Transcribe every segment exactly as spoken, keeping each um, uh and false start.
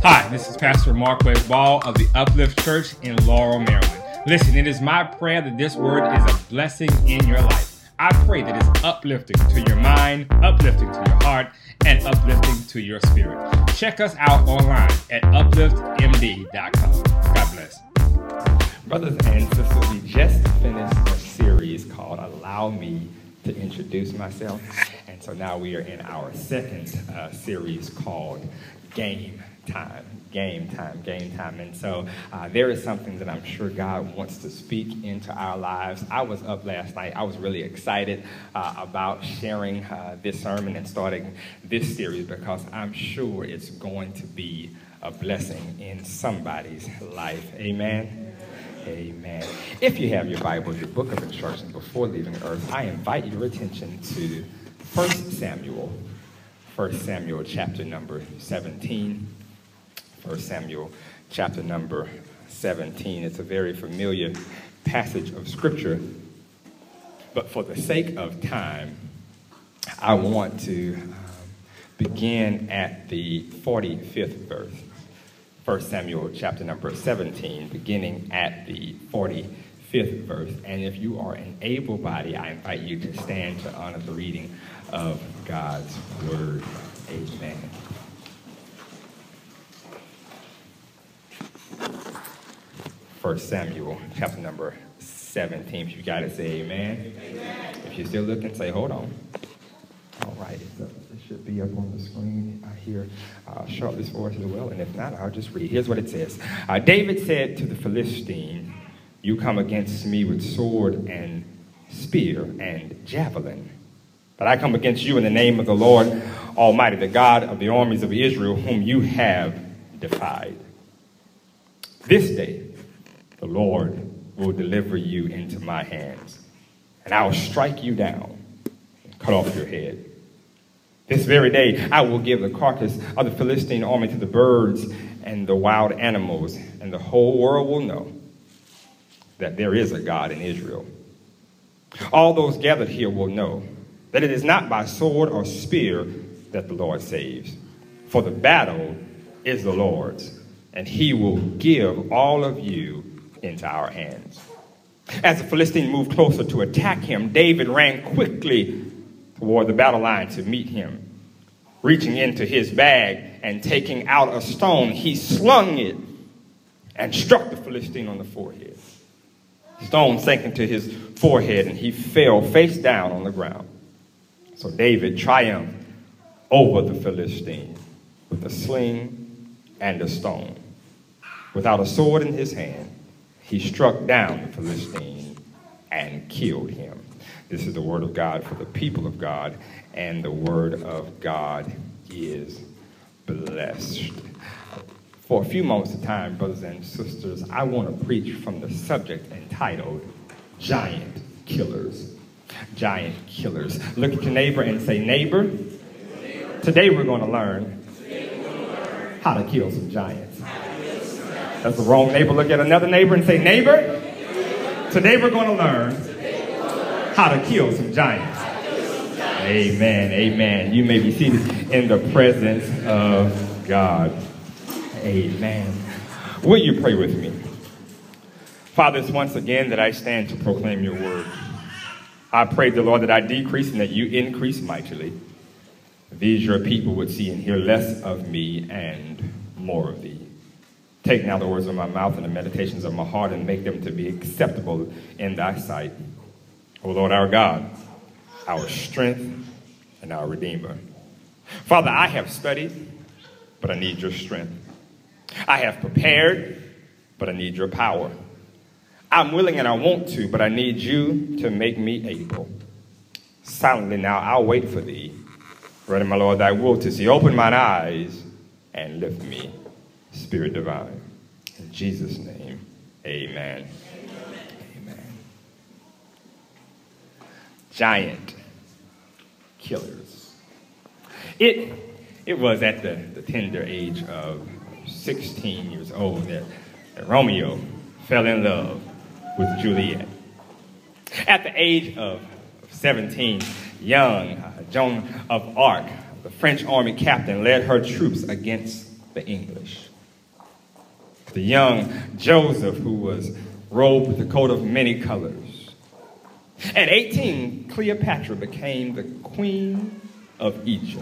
Hi, this is Pastor Marquez Ball of the Uplift Church in Laurel, Maryland. Listen, it is my prayer that this word is a blessing in your life. I pray that it's uplifting to your mind, uplifting to your heart, and uplifting to your spirit. Check us out online at uplift m d dot com. God bless. Brothers and sisters, we just finished a series called Allow Me to Introduce Myself. And so now we are in our second uh, series called Game Time. Game time, game time. And so uh, there is something that I'm sure God wants to speak into our lives. I was up last night. I was really excited uh, about sharing uh, this sermon and starting this series because I'm sure it's going to be a blessing in somebody's life. Amen. Amen. If you have your Bible, your book of instructions before leaving earth, I invite your attention to First Samuel. First Samuel chapter number seventeen. First Samuel chapter number seventeen. It's a very familiar passage of Scripture. But for the sake of time, I want to um, begin at the forty-fifth verse. First Samuel chapter number seventeen, beginning at the forty-fifth verse. And if you are an able body, I invite you to stand to honor the reading of God's word. Amen. First Samuel chapter number seventeen. If you got it, say amen. Amen. If you're still looking, say hold on. All right, it's up. It should be up on the screen uh, here. I'll show up this for us as well, and if not, I'll just read. Here's what it says. Uh, David said to the Philistine, "You come against me with sword and spear and javelin. But I come against you in the name of the Lord Almighty, the God of the armies of Israel, whom you have defied. This day the Lord will deliver you into my hands, and I will strike you down and cut off your head. This very day I will give the carcass of the Philistine army to the birds and the wild animals, and the whole world will know that there is a God in Israel. All those gathered here will know that it is not by sword or spear that the Lord saves, for the battle is the Lord's, and he will give all of you into our hands." As the Philistine moved closer to attack him, David ran quickly toward the battle line to meet him. Reaching into his bag and taking out a stone, he slung it and struck the Philistine on the forehead. The stone sank into his forehead, and he fell face down on the ground. So David triumphed over the Philistine with a sling and a stone. Without a sword in his hand, he struck down the Philistine and killed him. This is the word of God for the people of God, and the word of God is blessed. For a few moments of time, brothers and sisters, I want to preach from the subject entitled Giant Killers. Giant Killers. Look at your neighbor and say, "Neighbor, today we're going to learn how to kill some giants." That's the wrong neighbor. Look at another neighbor and say, "Neighbor, today we're going to learn how to kill some giants." Amen. Amen. You may be seated in the presence of God. Amen. Will you pray with me? Father, it's once again that I stand to proclaim your word. I pray, the Lord, that I decrease and that you increase mightily. These your people would see and hear less of me and more of thee. Take now the words of my mouth and the meditations of my heart and make them to be acceptable in thy sight. O Lord, our God, our strength and our Redeemer. Father, I have studied, but I need your strength. I have prepared, but I need your power. I'm willing and I want to, but I need you to make me able. Silently now, I'll wait for thee. Ready, my Lord, thy will to see. Open mine eyes and lift me, Spirit divine. In Jesus' name, amen. Amen. Amen. Giant killers. It, it was at the, the tender age of sixteen years old that, that Romeo fell in love with Juliet. At the age of seventeen, young uh, Joan of Arc, the French army captain, led her troops against the English. The young Joseph, who was robed with a coat of many colors. At eighteen, Cleopatra became the queen of Egypt.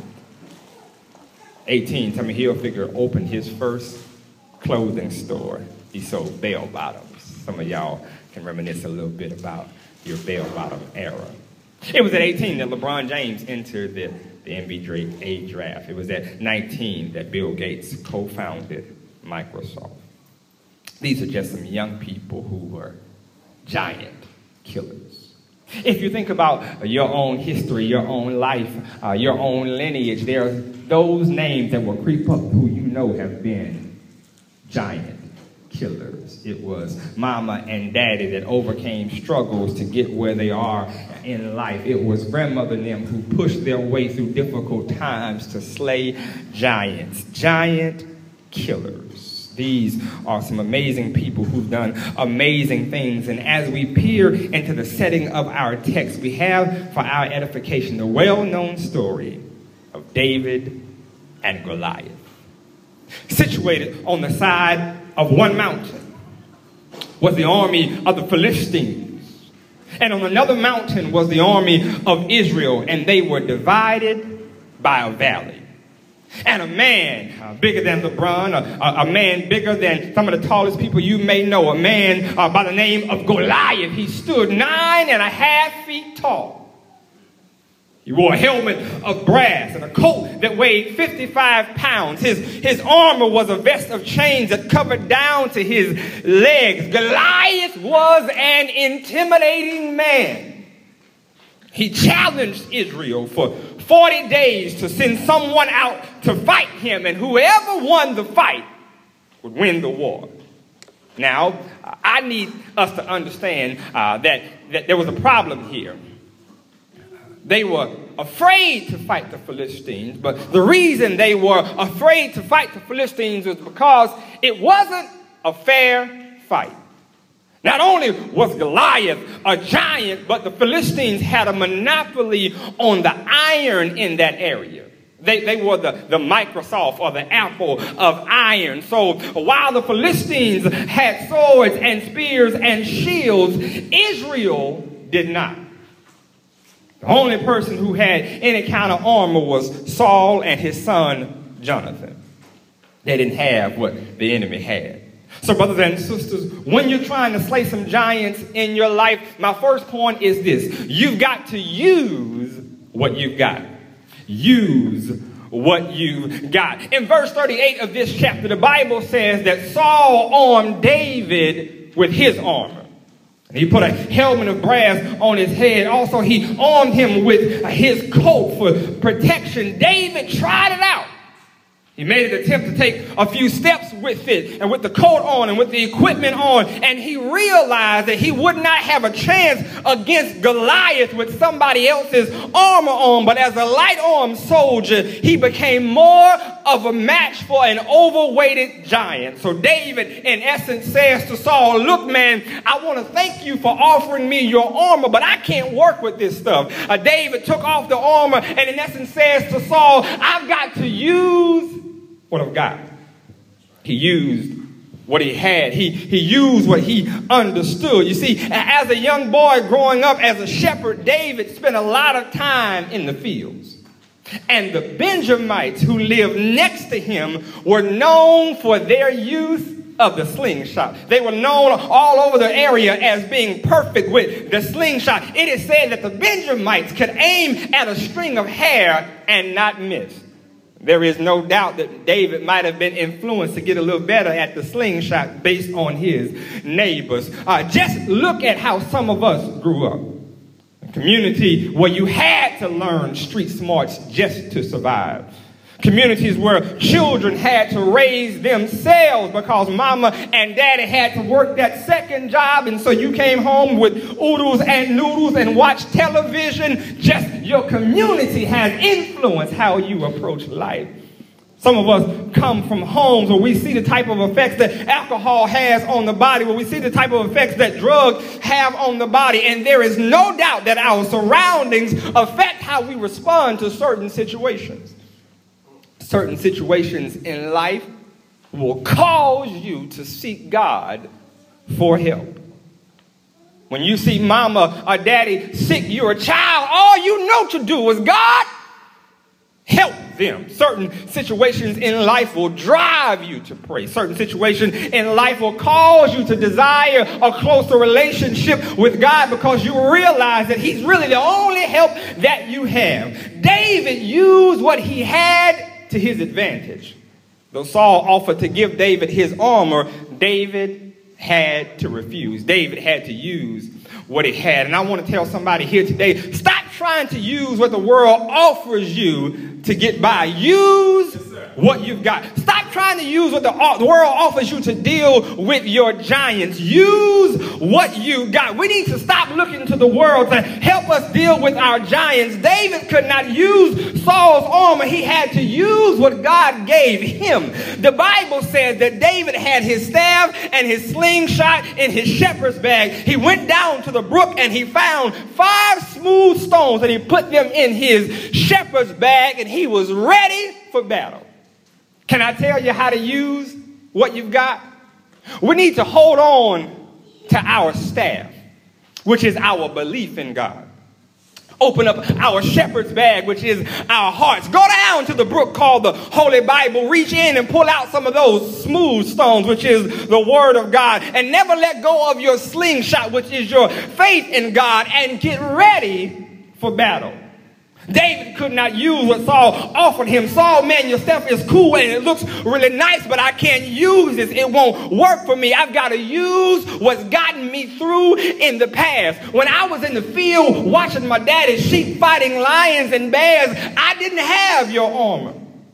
eighteen, Tommy Hilfiger opened his first clothing store. He sold bell bottoms. Some of y'all can reminisce a little bit about your bell bottom era. It was at eighteen that LeBron James entered the, the N B A draft. It was at nineteen that Bill Gates co-founded Microsoft. These are just some young people who were giant killers. If you think about your own history, your own life, uh, your own lineage, there are those names that will creep up who you know have been giant killers. It was mama and daddy that overcame struggles to get where they are in life. It was grandmother and them who pushed their way through difficult times to slay giants. Giant killers. These are some amazing people who've done amazing things. And as we peer into the setting of our text, we have for our edification the well-known story of David and Goliath. Situated on the side of one mountain was the army of the Philistines. And on another mountain was the army of Israel. And they were divided by a valley. And a man uh, bigger than LeBron, a, a, a man bigger than some of the tallest people you may know, a man uh, by the name of Goliath. He stood nine and a half feet tall. He wore a helmet of brass and a coat that weighed fifty-five pounds. His, his armor was a vest of chains that covered down to his legs. Goliath was an intimidating man. He challenged Israel for forty days to send someone out to fight him, and whoever won the fight would win the war. Now, I need us to understand uh, that, that there was a problem here. They were afraid to fight the Philistines, but the reason they were afraid to fight the Philistines was because it wasn't a fair fight. Not only was Goliath a giant, but the Philistines had a monopoly on the iron in that area. They, they were the, the Microsoft or the Apple of iron. So while the Philistines had swords and spears and shields, Israel did not. The only person who had any kind of armor was Saul and his son Jonathan. They didn't have what the enemy had. So brothers and sisters, when you're trying to slay some giants in your life, my first point is this. You've got to use what you've got. Use what you've got. In verse thirty-eight of this chapter, the Bible says that Saul armed David with his armor. He put a helmet of brass on his head. Also, he armed him with his coat for protection. David tried it out. He made an attempt to take a few steps with it and with the coat on and with the equipment on. And he realized that he would not have a chance against Goliath with somebody else's armor on. But as a light-armed soldier, he became more of a match for an overweighted giant. So David, in essence, says to Saul, look, man, I want to thank you for offering me your armor, but I can't work with this stuff. Uh, David took off the armor and in essence says to Saul, I've got to use what I've got. He used what he had. He, he used what he understood. You see, as a young boy growing up as a shepherd, David spent a lot of time in the fields. And the Benjamites who lived next to him were known for their use of the slingshot. They were known all over the area as being perfect with the slingshot. It is said that the Benjamites could aim at a string of hair and not miss. There is no doubt that David might have been influenced to get a little better at the slingshot based on his neighbors. Uh, just look at how some of us grew up. A community where you had to learn street smarts just to survive. Communities where children had to raise themselves because mama and daddy had to work that second job, and so you came home with oodles and noodles and watched television. Just your community has influenced how you approach life. Some of us come from homes where we see the type of effects that alcohol has on the body, where we see the type of effects that drugs have on the body, and there is no doubt that our surroundings affect how we respond to certain situations. Certain situations in life will cause you to seek God for help. When you see mama or daddy sick, you're a child, all you know to do is, God, help them. Certain situations in life will drive you to pray. Certain situations in life will cause you to desire a closer relationship with God because you realize that he's really the only help that you have. David used what he had to his advantage. Though Saul offered to give David his armor, David had to refuse. David had to use what he had. And I want to tell somebody here today, stop trying to use what the world offers you to get by. Use what you've got. Stop trying to use what the, the world offers you to deal with your giants. Use what you got. We need to stop looking to the world to help us deal with our giants. David could not use Saul's armor. He had to use what God gave him. The Bible says that David had his staff and his slingshot in his shepherd's bag. He went down to the brook and he found five smooth stones and he put them in his shepherd's bag and he was ready for battle. Can I tell you how to use what you've got? We need to hold on to our staff, which is our belief in God. Open up our shepherd's bag, which is our hearts. Go down to the brook called the Holy Bible. Reach in and pull out some of those smooth stones, which is the Word of God. And never let go of your slingshot, which is your faith in God. And get ready for battle. David could not use what Saul offered him. Saul, man, your stuff is cool and it looks really nice, but I can't use this. It won't work for me. I've got to use what's gotten me through in the past. When I was in the field watching my daddy's sheep fighting lions and bears, I didn't have your armor.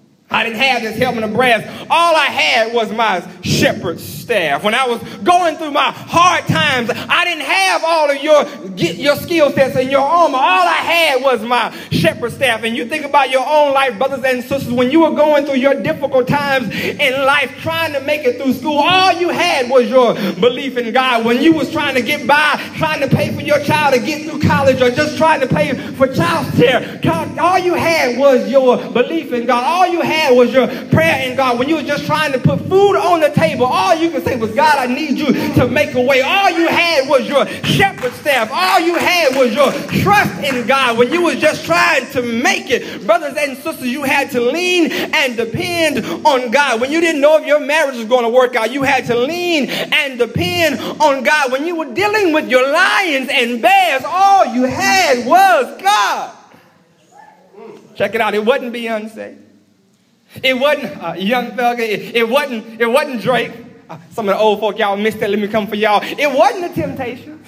I didn't have this helmet of brass. All I had was my shepherd's staff. When I was going through my hard times, I didn't have all of your, your skill sets and your armor. All I had was my shepherd's staff. And you think about your own life, brothers and sisters, when you were going through your difficult times in life, trying to make it through school, all you had was your belief in God. When you was trying to get by, trying to pay for your child to get through college, or just trying to pay for child care, all you had was your belief in God. All you had was your prayer in God. When you were just trying to put food on the table, all you could say was, God, I need you to make a way. All you had was your shepherd's staff. All you had was your trust in God. When you were just trying to make it, brothers and sisters, you had to lean and depend on God. When you didn't know if your marriage was going to work out, you had to lean and depend on God. When you were dealing with your lions and bears, all you had was God. Check it out. It wasn't Beyonce. It wasn't uh, Young Thug. It, it wasn't. It wasn't Drake. Uh, some of the old folk, y'all missed that. Let me come for y'all. It wasn't the Temptations.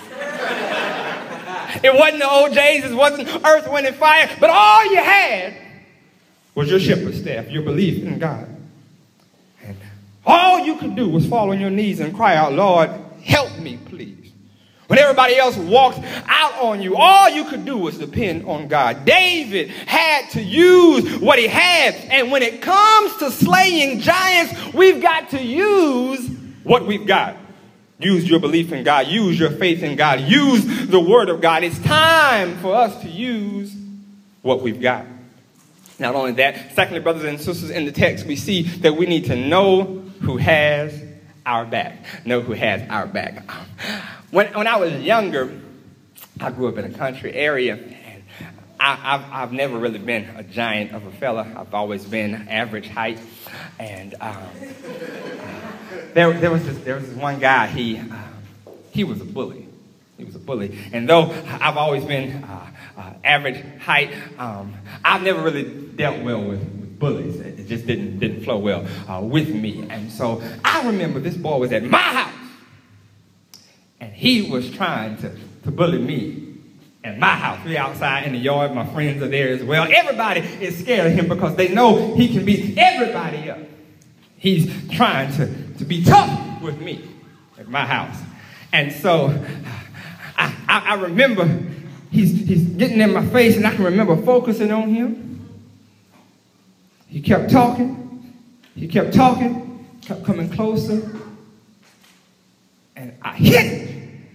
It wasn't the O J's. It wasn't Earth, Wind, and Fire. But all you had was your shepherd's staff, your belief in God. And all you could do was fall on your knees and cry out, Lord, help me, please. When everybody else walked out on you, all you could do was depend on God. David had to use what he had. And when it comes to slaying giants, we've got to use what we've got. Use your belief in God. Use your faith in God. Use the Word of God. It's time for us to use what we've got. Not only that, secondly, brothers and sisters, in the text, we see that we need to know who has our back. Know who has our back. When, when I was younger, I grew up in a country area, and I, I've, I've never really been a giant of a fella. I've always been average height, and um, there, there was this, there was this one guy. He uh, he was a bully. He was a bully, and though I've always been uh, uh, average height, um, I've never really dealt well with, with bullies. It just didn't didn't flow well uh, with me, and so I remember this boy was at my house. And he was trying to, to bully me at my house. We're outside in the yard. My friends are there as well. Everybody is scared of him because they know he can beat everybody up. He's trying to, to be tough with me at my house. And so I, I, I remember he's, he's getting in my face, and I can remember focusing on him. He kept talking. He kept talking, kept coming closer. And I hit him.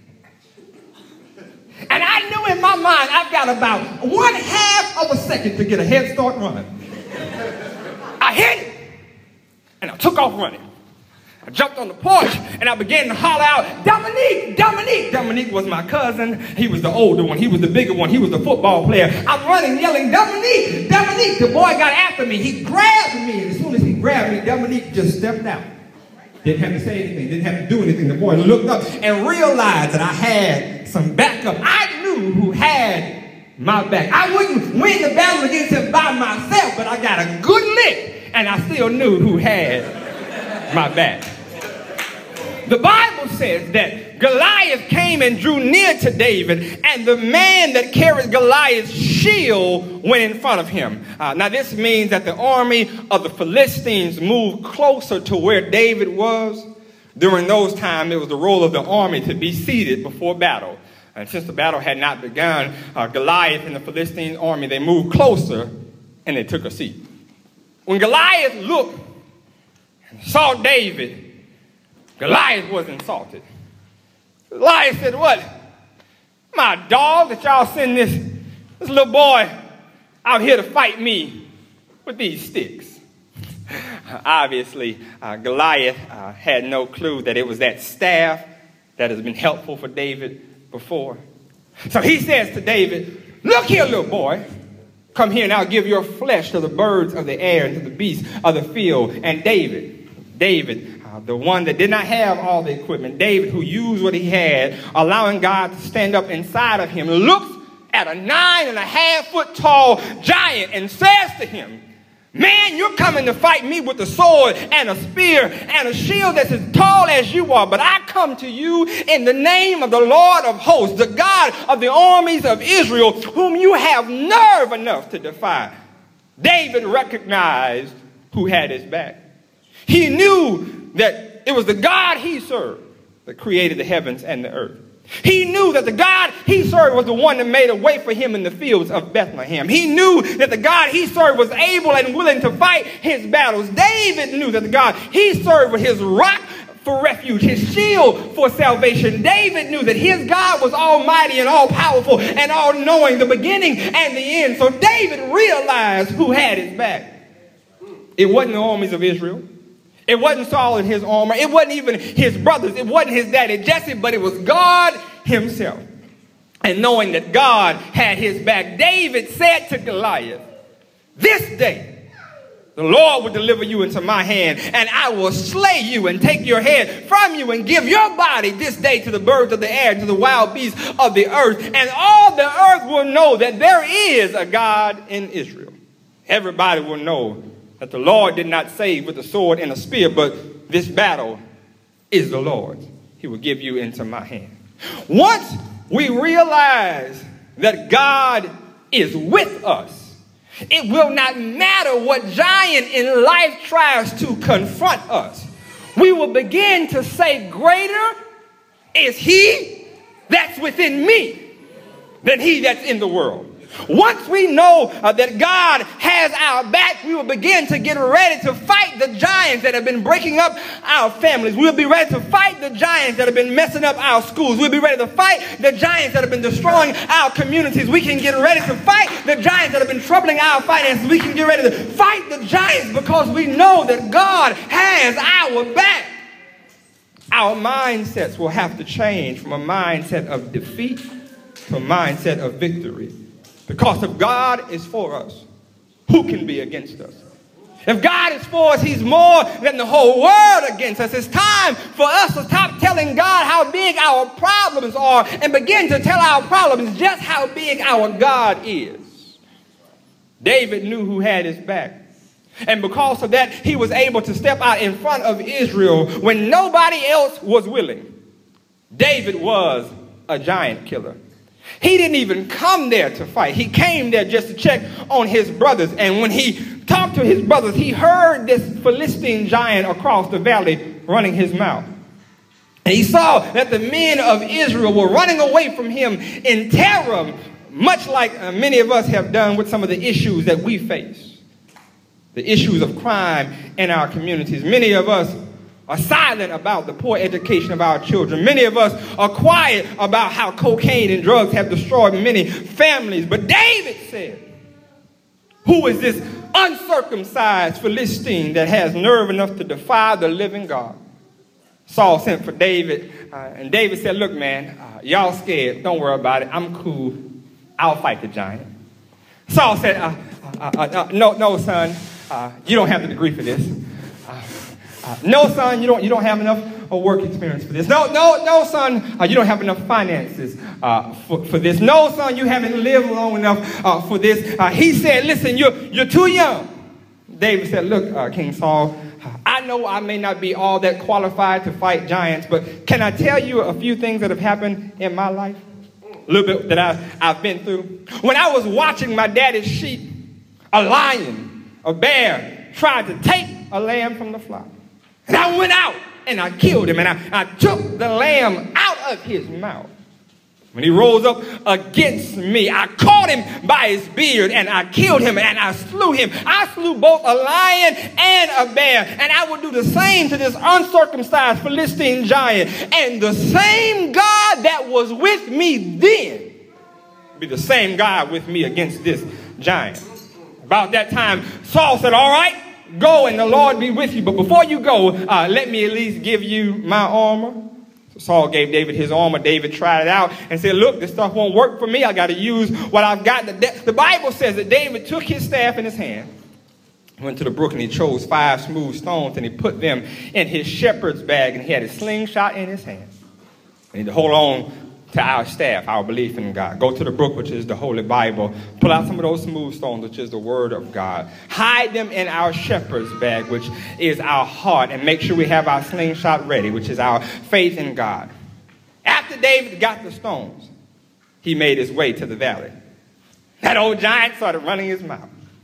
And I knew in my mind, I've got about one half of a second to get a head start running. I hit him. And I took off running. I jumped on the porch and I began to holler out, Dominique, Dominique. Dominique was my cousin. He was the older one. He was the bigger one. He was the football player. I'm running, yelling, Dominique, Dominique. The boy got after me. He grabbed me. And as soon as he grabbed me, Dominique just stepped out. Didn't have to say anything. Didn't have to do anything. The boy looked up and realized that I had some backup. I knew who had my back. I wouldn't win the battle against him by myself, but I got a good lick, and I still knew who had my back. The Bible says that Goliath came and drew near to David, and the man that carried Goliath's shield went in front of him. Uh, now this means that the army of the Philistines moved closer to where David was. During those times, it was the role of the army to be seated before battle. And since the battle had not begun, uh, Goliath and the Philistine army, they moved closer and they took a seat. When Goliath looked and saw David, Goliath was insulted. Goliath said, what? My dog that y'all send this, this little boy out here to fight me with these sticks. Obviously, uh, Goliath uh, had no clue that it was that staff that has been helpful for David before. So he says to David, look here, little boy. Come here and I'll give your flesh to the birds of the air and to the beasts of the field. And David, David, uh, the one that did not have all the equipment, David who used what he had, allowing God to stand up inside of him, looks at a nine and a half foot tall giant and says to him, man, you're coming to fight me with a sword and a spear and a shield that's as tall as you are. But I come to you in the name of the Lord of hosts, the God of the armies of Israel, whom you have nerve enough to defy. David recognized who had his back. He knew that it was the God he served that created the heavens and the earth. He knew that the God he served was the one that made a way for him in the fields of Bethlehem. He knew that the God he served was able and willing to fight his battles. David knew that the God he served was his rock for refuge, his shield for salvation. David knew that his God was almighty and all-powerful and all-knowing, the beginning and the end. So David realized who had his back. It wasn't the armies of Israel. It wasn't Saul and his armor. It wasn't even his brothers. It wasn't his daddy Jesse, but it was God himself. And knowing that God had his back, David said to Goliath, this day the Lord will deliver you into my hand, and I will slay you and take your head from you and give your body this day to the birds of the air, to the wild beasts of the earth. And all the earth will know that there is a God in Israel. Everybody will know that the Lord did not save with a sword and a spear, but this battle is the Lord's. He will give you into my hand. Once we realize that God is with us, it will not matter what giant in life tries to confront us. We will begin to say, greater is he that's within me than he that's in the world. Once we know uh, that God has our back, we will begin to get ready to fight the giants that have been breaking up our families. We'll be ready to fight the giants that have been messing up our schools. We'll be ready to fight the giants that have been destroying our communities. We can get ready to fight the giants that have been troubling our finances. We can get ready to fight the giants because we know that God has our back. Our mindsets will have to change from a mindset of defeat to a mindset of victory. Because if God is for us, who can be against us? If God is for us, he's more than the whole world against us. It's time for us to stop telling God how big our problems are and begin to tell our problems just how big our God is. David knew who had his back. And because of that, he was able to step out in front of Israel when nobody else was willing. David was a giant killer. He didn't even come there to fight. He came there just to check on his brothers. And when he talked to his brothers, he heard this Philistine giant across the valley running his mouth. And he saw that the men of Israel were running away from him in terror, much like uh, many of us have done with some of the issues that we face. The issues of crime in our communities. Many of us are silent about the poor education of our children. Many of us are quiet about how cocaine and drugs have destroyed many families. But David said, who is this uncircumcised Philistine that has nerve enough to defy the living God? Saul sent for David, uh, and David said, look, man, uh, y'all scared. Don't worry about it. I'm cool. I'll fight the giant. Saul said, uh, uh, uh, uh, no, no, son, uh, you don't have the degree for this. Uh, uh, no, son, you don't, you don't have enough uh, work experience for this. No, no, no, son, uh, you don't have enough finances uh, for, for this. No, son, you haven't lived long enough uh, for this. Uh, he said, listen, you're, you're too young. David said, look, uh, King Saul, I know I may not be all that qualified to fight giants, but can I tell you a few things that have happened in my life? A little bit that I, I've been through. When I was watching my daddy's sheep, a lion, a bear, tried to take a lamb from the flock. And I went out and I killed him, and I, I took the lamb out of his mouth. When he rose up against me, I caught him by his beard and I killed him and I slew him. I slew both a lion and a bear. And I would do the same to this uncircumcised Philistine giant. And the same God that was with me then be the same God with me against this giant. About that time, Saul said, all right, go and the Lord be with you. But before you go, uh, let me at least give you my armor. Saul gave David his armor. David tried it out and said, look, this stuff won't work for me. I got to use what I've got. The, the Bible says that David took his staff in his hand, went to the brook, and he chose five smooth stones, and he put them in his shepherd's bag, and he had a slingshot in his hand. We need to hold on to our staff, our belief in God. Go to the brook, which is the Holy Bible. Pull out some of those smooth stones, which is the Word of God. Hide them in our shepherd's bag, which is our heart. And make sure we have our slingshot ready, which is our faith in God. After David got the stones, he made his way to the valley. That old giant started running his mouth.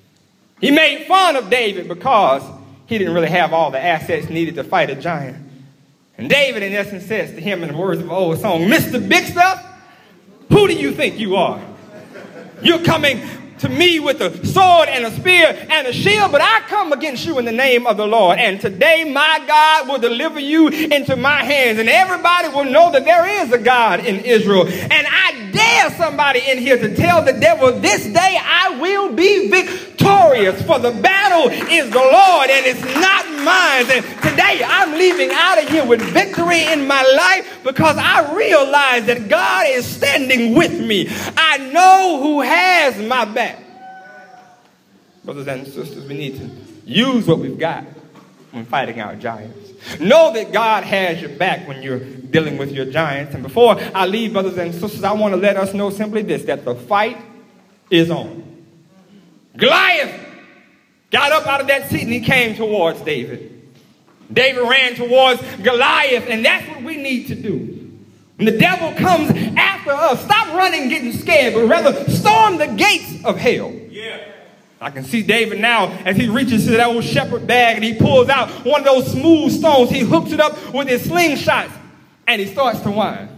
He made fun of David because he didn't really have all the assets needed to fight a giant. And David, in essence, says to him in the words of an old song, Mister Big Stuff, who do you think you are? You're coming to me with a sword and a spear and a shield, but I come against you in the name of the Lord. And today my God will deliver you into my hands. And everybody will know that there is a God in Israel. And I dare somebody in here to tell the devil, this day I will be victorious. For the battle is the Lord and it's not mine. And today I'm leaving out of here with victory in my life because I realize that God is standing with me. I know who has my back. Brothers and sisters, we need to use what we've got when fighting our giants. Know that God has your back when you're dealing with your giants. And before I leave, brothers and sisters, I want to let us know simply this, that the fight is on. Goliath got up out of that seat and he came towards David. David ran towards Goliath, and that's what we need to do. When the devil comes after us, stop running getting scared, but rather storm the gates of hell. Yeah. I can see David now as he reaches to that old shepherd bag and he pulls out one of those smooth stones. He hooks it up with his slingshots and he starts to whine.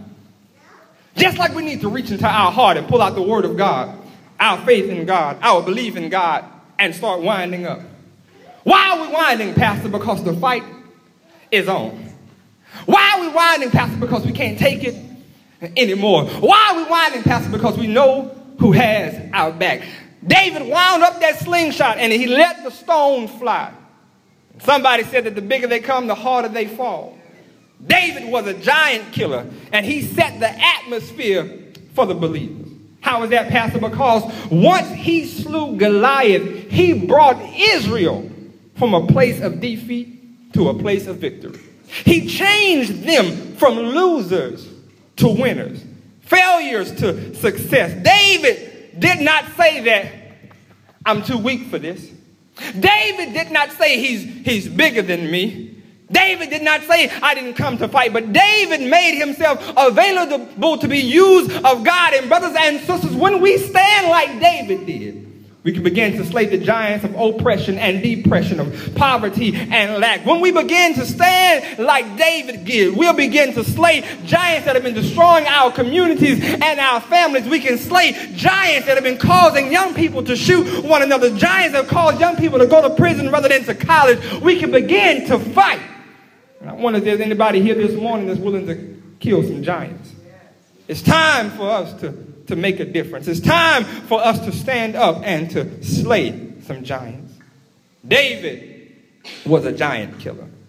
Just like we need to reach into our heart and pull out the word of God, our faith in God, our belief in God, and start winding up. Why are we winding, Pastor? Because the fight is on. Why are we winding, Pastor? Because we can't take it anymore. Why are we winding, Pastor? Because we know who has our back. David wound up that slingshot and he let the stone fly. Somebody said that the bigger they come, the harder they fall. David was a giant killer and he set the atmosphere for the believers. How is that, Pastor? Because once he slew Goliath, he brought Israel from a place of defeat to a place of victory. He changed them from losers to winners, failures to success. David did not say that I'm too weak for this. David did not say he's, he's bigger than me. David did not say I didn't come to fight, but David made himself available to be used of God. And brothers and sisters, when we stand like David did, we can begin to slay the giants of oppression and depression, of poverty and lack. When we begin to stand like David did, we'll begin to slay giants that have been destroying our communities and our families. We can slay giants that have been causing young people to shoot one another. Giants that have caused young people to go to prison rather than to college. We can begin to fight. And I wonder if there's anybody here this morning that's willing to kill some giants. It's time for us to to make a difference. It's time for us to stand up and to slay some giants. David was a giant killer.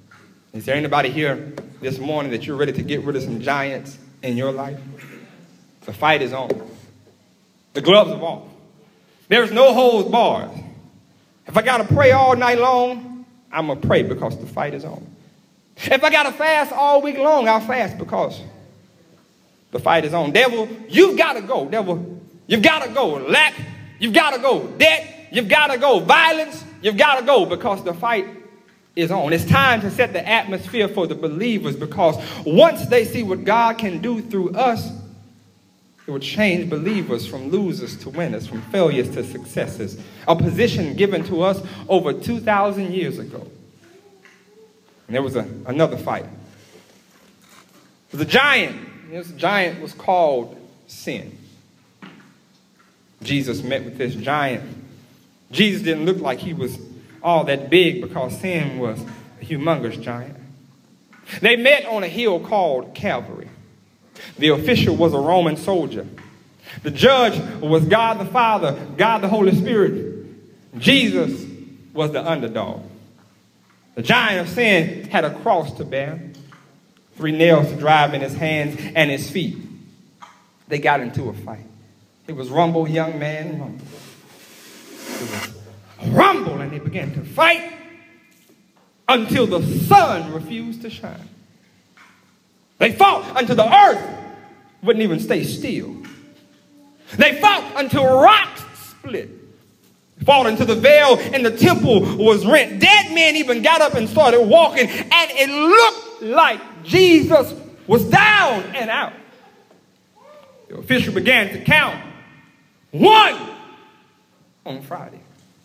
Is there anybody here this morning that you're ready to get rid of some giants in your life? The fight is on. The gloves are off. There's no holds barred. If I got to pray all night long, I'm going to pray because the fight is on. If I got to fast all week long, I'll fast because the fight is on. Devil, you've got to go. Devil, you've got to go. Lack, you've got to go. Debt, you've got to go. Violence, you've got to go because the fight is on. It's time to set the atmosphere for the believers, because once they see what God can do through us, it will change believers from losers to winners, from failures to successes. A position given to us over two thousand years ago. And there was a, another fight. There was a giant. This giant was called sin. Jesus met with this giant. Jesus didn't look like he was all that big because sin was a humongous giant. They met on a hill called Calvary. The official was a Roman soldier. The judge was God the Father, God the Holy Spirit. Jesus was the underdog. The giant of sin had a cross to bear, three nails to drive in his hands and his feet. They got into a fight. It was rumble, young man, rumble. It was rumble, and they began to fight until the sun refused to shine. They fought until the earth wouldn't even stay still. They fought until rocks split. They fought until the veil in the temple was rent. Dead men even got up and started walking, and it looked like Jesus was down and out. The official began to count. One on Friday.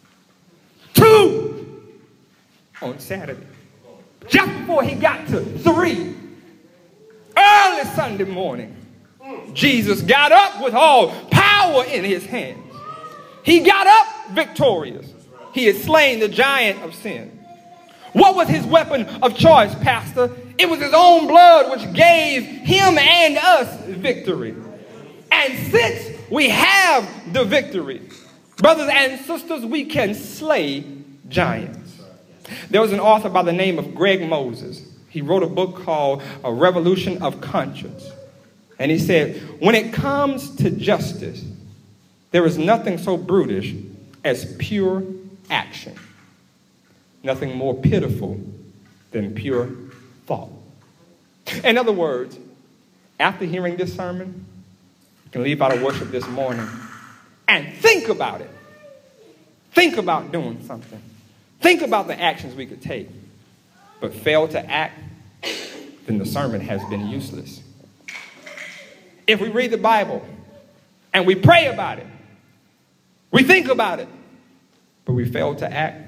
Two on Saturday. Just before he got to three, early Sunday morning, Jesus got up with all power in his hands. He got up victorious. He had slain the giant of sin. What was his weapon of choice, Pastor? It was his own blood, which gave him and us victory. And since we have the victory, brothers and sisters, we can slay giants. There was an author by the name of Greg Moses. He wrote a book called A Revolution of Conscience. And he said, when it comes to justice, there is nothing so brutish as pure action. Nothing more pitiful than pure thought. In other words, after hearing this sermon, you can leave out of worship this morning and think about it. Think about doing something. Think about the actions we could take, but fail to act, then the sermon has been useless. If we read the Bible and we pray about it, we think about it, but we fail to act,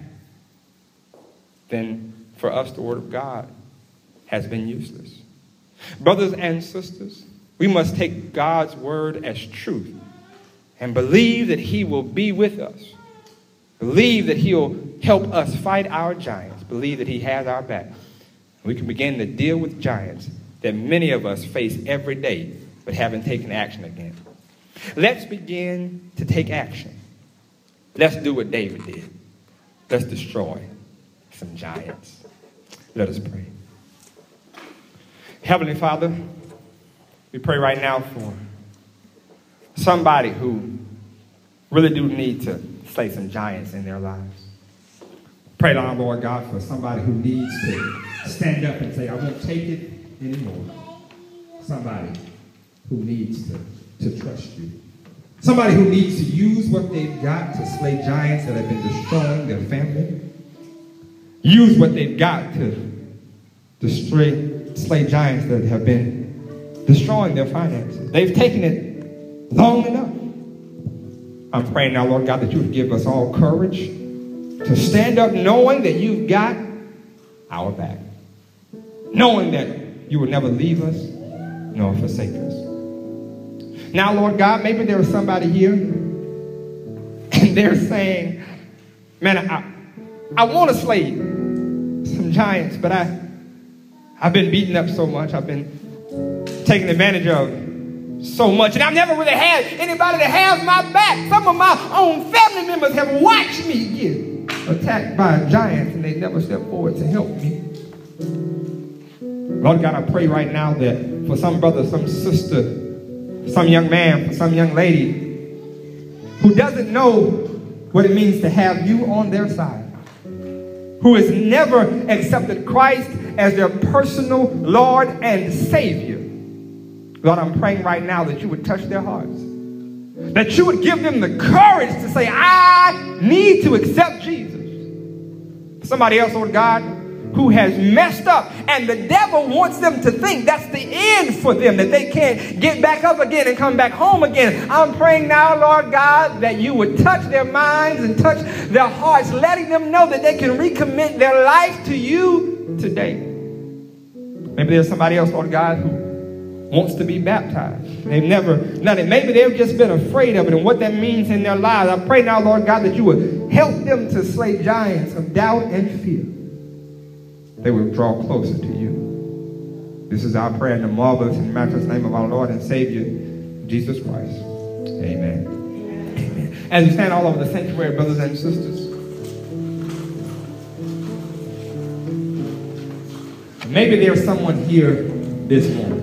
then for us the Word of God has been useless. Brothers and sisters, we must take God's Word as truth and believe that He will be with us. Believe that He'll help us fight our giants. Believe that He has our back. We can begin to deal with giants that many of us face every day but haven't taken action against. Let's begin to take action. Let's do what David did. Let's destroy some giants. Let us pray. Heavenly Father, we pray right now for somebody who really do need to slay some giants in their lives. Pray, Lord God, for somebody who needs to stand up and say, I won't take it anymore. Somebody who needs to, to trust you. Somebody who needs to use what they've got to slay giants that have been destroying their family. Use what they've got to destroy, slay giants that have been destroying their finances. They've taken it long enough. I'm praying now, Lord God, that you would give us all courage to stand up knowing that you've got our back. Knowing that you will never leave us nor forsake us. Now, Lord God, maybe there is somebody here and they're saying, man, I, I want to slay some giants, but I, I've been beaten up so much. I've been taken advantage of so much. And I've never really had anybody that has my back. Some of my own family members have watched me get attacked by giants and they never stepped forward to help me. Lord God, I pray right now that for some brother, some sister, some young man, for some young lady who doesn't know what it means to have you on their side, who has never accepted Christ as their personal Lord and Savior, Lord, I'm praying right now that you would touch their hearts, that you would give them the courage to say, I need to accept Jesus. Somebody else, Lord God, who has messed up, and the devil wants them to think that's the end for them, that they can't get back up again and come back home again. I'm praying now, Lord God, that you would touch their minds and touch their hearts, letting them know that they can recommit their life to you today. Maybe there's somebody else, Lord God, who wants to be baptized. They've never done it. Maybe they've just been afraid of it and what that means in their lives. I pray now, Lord God, that you would help them to slay giants of doubt and fear. They will draw closer to you. This is our prayer in the marvelous and matchless name of our Lord and Savior, Jesus Christ. Amen. Amen. As we stand all over the sanctuary, brothers and sisters, maybe there's someone here this morning.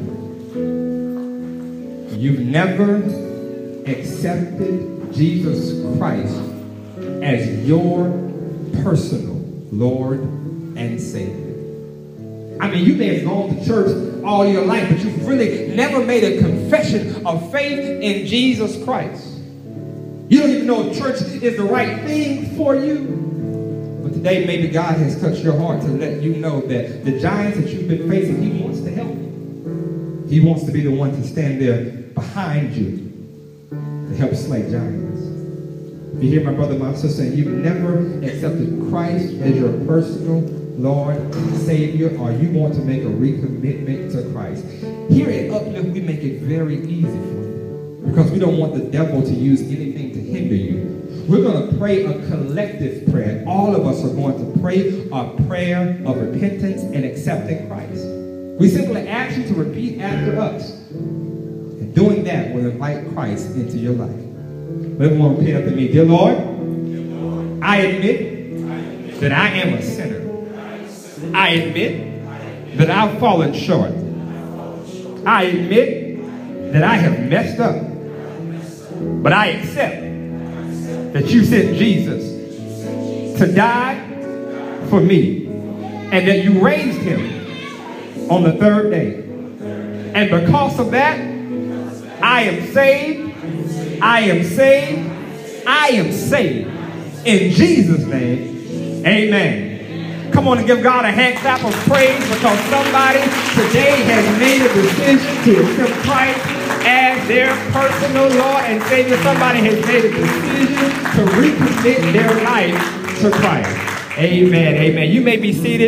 You've never accepted Jesus Christ as your personal Lord and Savior. I mean, you may have gone to church all your life, but you've really never made a confession of faith in Jesus Christ. You don't even know if church is the right thing for you. But today, maybe God has touched your heart to let you know that the giants that you've been facing, he wants to help you. He wants to be the one to stand there behind you to help slay giants. If you hear my brother, my sister, and you've never accepted Christ as your personal Lord and Savior, or you want to make a recommitment to Christ, here at Uplift, we make it very easy for you because we don't want the devil to use anything to hinder you. We're going to pray a collective prayer. All of us are going to pray a prayer of repentance and accepting Christ. We simply ask you to repeat after us. And doing that will invite Christ into your life. Everyone repeat after me. Dear Lord, I admit that I am a sinner. I admit that I've fallen short. I admit that I have messed up. But I accept that you sent Jesus to die for me and that you raised him on the third day. And because of that, I am saved. I am saved. I am saved. In Jesus' name, amen. Come on and give God a hand clap of praise because somebody today has made a decision to accept Christ as their personal Lord and Savior. Somebody has made a decision to recommit their life to Christ. Amen. Amen. You may be seated.